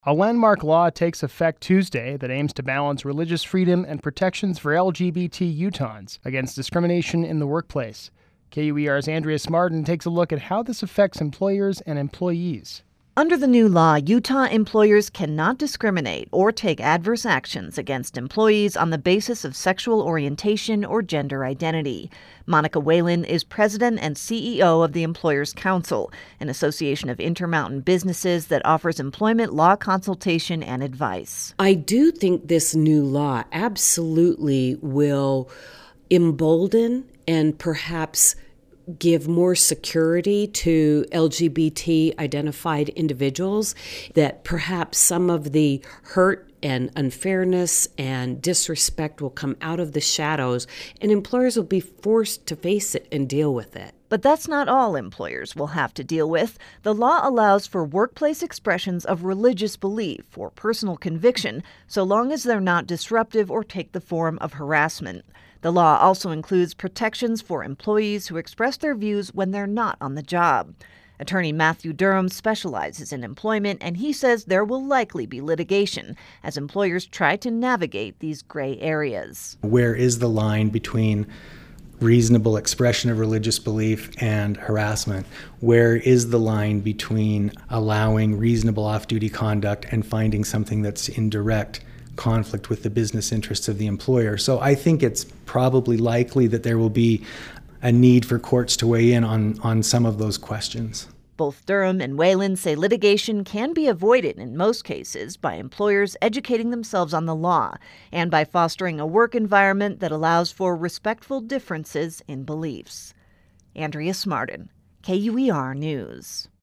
A landmark law takes effect Tuesday that aims to balance religious freedom and protections for LGBT Utahns against discrimination in the workplace. KUER's Andrea Smarden takes a look at how this affects employers and employees. Under the new law, Utah employers cannot discriminate or take adverse actions against employees on the basis of sexual orientation or gender identity. Monica Whalen is president and CEO of the Employers Council, an association of Intermountain businesses that offers employment law consultation and advice. I do think this new law absolutely will embolden and perhaps give more security to LGBT identified individuals, that perhaps some of the hurt and unfairness and disrespect will come out of the shadows and employers will be forced to face it and deal with it. But that's not all employers will have to deal with. The law allows for workplace expressions of religious belief or personal conviction, so long as they're not disruptive or take the form of harassment. The law also includes protections for employees who express their views when they're not on the job. Attorney Matthew Durham specializes in employment, and he says there will likely be litigation as employers try to navigate these gray areas. Where is the line between reasonable expression of religious belief and harassment? Where is the line between allowing reasonable off-duty conduct and finding something that's in direct conflict with the business interests of the employer? So I think it's probably likely that there will be a need for courts to weigh in on some of those questions. Both Durham and Whalen say litigation can be avoided in most cases by employers educating themselves on the law and by fostering a work environment that allows for respectful differences in beliefs. Andrea Smarden, KUER News.